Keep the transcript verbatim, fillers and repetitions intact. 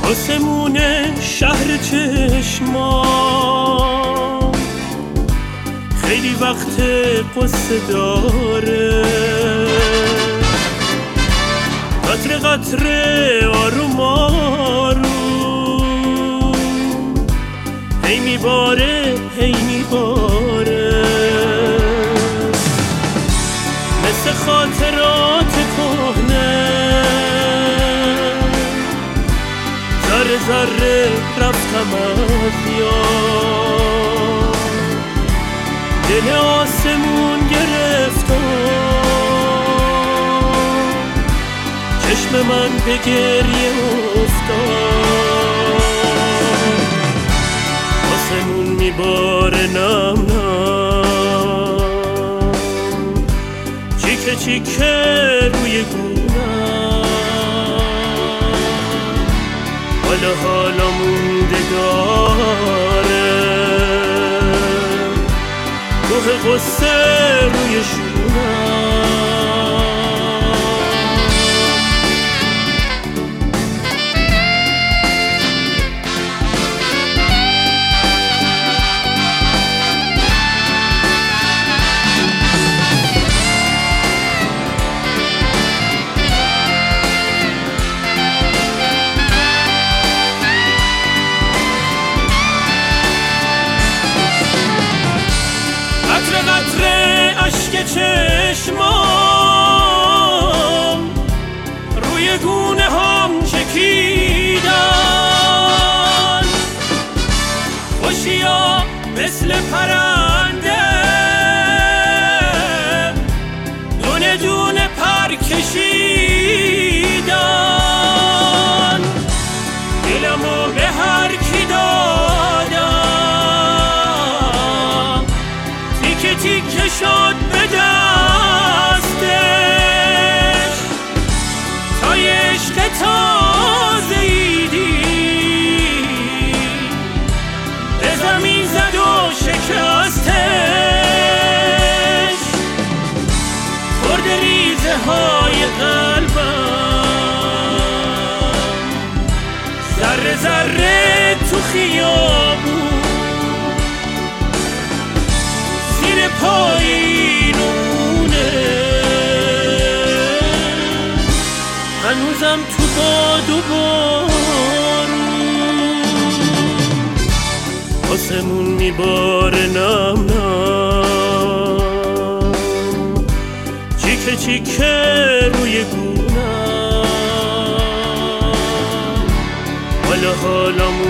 آسمون شهر چشمام خیلی وقت قصه داره، قطره قطره آروم آروم هی میباره هی میباره، مثل خاطرات کهنه ذره ذره رفتم از یاد، دل آسمون گرفتم، چشم من به گریه افتاد، آسمون میباره نم نم، چیکه چیکه روی گونم، حالا حالا مونده داره، کوه قصه روی شونم. قطره قطره اشک چشمام روی گونه هم چکیدن، خوشیا مثل پرنده دونه دونه پر کشیدن، دلمو به هر کی دادم تیکه تیکه شد به دستش، تا یه عشق تازه ایدی به زمین زد و شکستش، خورد ریزه های قلبم ذره ذره تو خیابون زیر پایینونه، هنوزم تو باد و بارون، آسمون میباره نم نم، چیکه چیکه روی گونم، حالا حالا